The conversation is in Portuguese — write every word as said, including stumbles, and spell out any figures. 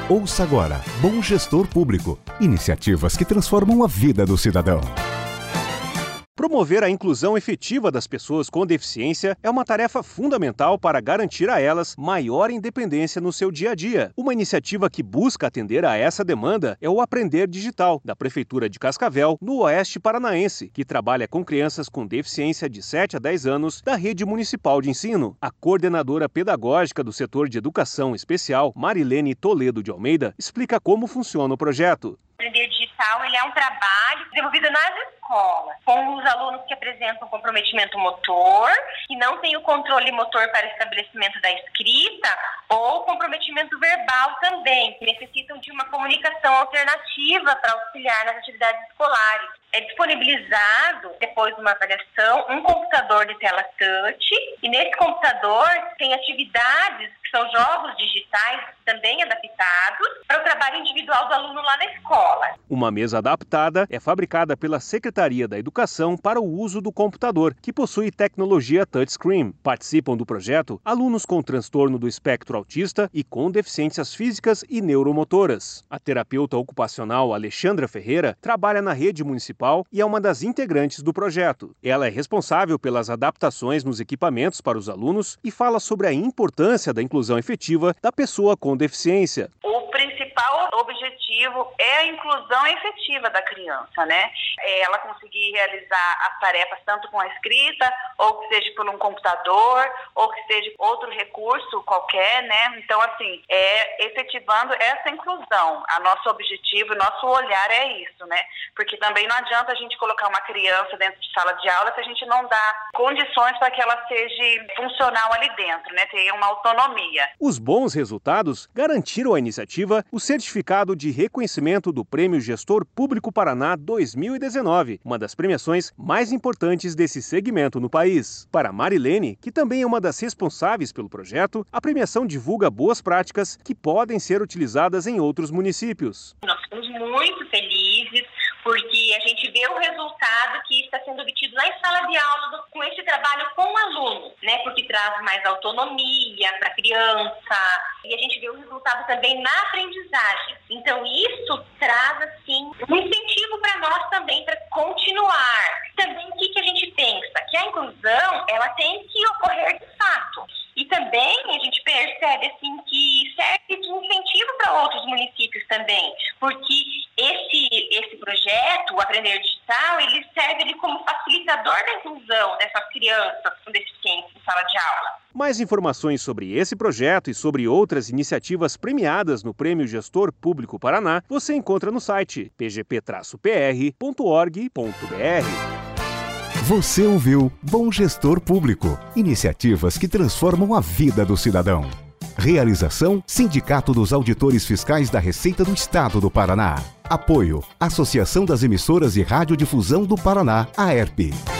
Ouça agora Bom Gestor Público. Iniciativas que transformam a vida do cidadão. Promover a inclusão efetiva das pessoas com deficiência é uma tarefa fundamental para garantir a elas maior independência no seu dia a dia. Uma iniciativa que busca atender a essa demanda é o Aprender Digital, da Prefeitura de Cascavel, no Oeste Paranaense, que trabalha com crianças com deficiência de sete a dez anos da Rede Municipal de Ensino. A coordenadora pedagógica do setor de educação especial, Marilene Toledo de Almeida, explica como funciona o projeto. O Aprender Digital ele é um trabalho desenvolvido nas escolas, com os alunos que apresentam comprometimento motor, que não têm o controle motor para estabelecimento da escrita, ou comprometimento verbal também, que necessitam de uma comunicação alternativa para auxiliar nas atividades escolares. É disponibilizado, depois de uma avaliação, um computador de tela touch, e nesse computador tem atividades que são jogos digitais também adaptados para o trabalho individual do aluno lá na escola. Uma mesa adaptada é fabricada pela Secretaria da Educação para o uso do computador, que possui tecnologia touchscreen. Participam do projeto alunos com transtorno do espectro autista e com deficiências físicas e neuromotoras. A terapeuta ocupacional Alexandra Ferreira trabalha na rede municipal e é uma das integrantes do projeto. Ela é responsável pelas adaptações nos equipamentos para os alunos e fala sobre a importância da inclusão efetiva da pessoa com deficiência. O principal objetivo é a inclusão efetiva da criança, né? É ela conseguir realizar as tarefas tanto com a escrita, ou que seja por um computador, ou que seja outro recurso qualquer, né? Então, assim, é efetivando essa inclusão. A nosso objetivo, nosso olhar é isso, né? Porque também não adianta a gente colocar uma criança dentro de sala de aula se a gente não dá condições para que ela seja funcional ali dentro, né? Tenha uma autonomia. Os bons resultados garantiram à iniciativa o certificado de reconhecimento do Prêmio Gestor Público Paraná dois mil e dezenove, uma das premiações mais importantes desse segmento no país. Para Marilene, que também é uma das responsáveis pelo projeto, a premiação divulga boas práticas que podem ser utilizadas em outros municípios. Nós ficamos muito felizes porque a gente vê o resultado que está sendo obtido na sala de aula com esse trabalho com o aluno, né? Porque traz mais autonomia para a criança e a gente vê o resultado também na aprendizagem. Então isso traz assim um incentivo para nós também para continuar. Também o que, que a gente pensa? Que a inclusão ela tem que ocorrer de fato. E também a gente percebe assim, que serve de incentivo para outros municípios também, porque esse, esse projeto, o Aprender Digital, ele serve ele como facilitador da inclusão dessas crianças com deficiência em sala de aula. Mais informações sobre esse projeto e sobre outras iniciativas premiadas no Prêmio Gestor Público Paraná, você encontra no site p g p traço p r ponto org ponto b r. Você ouviu Bom Gestor Público. Iniciativas que transformam a vida do cidadão. Realização: Sindicato dos Auditores Fiscais da Receita do Estado do Paraná. Apoio: Associação das Emissoras de Radiodifusão do Paraná, A E R P.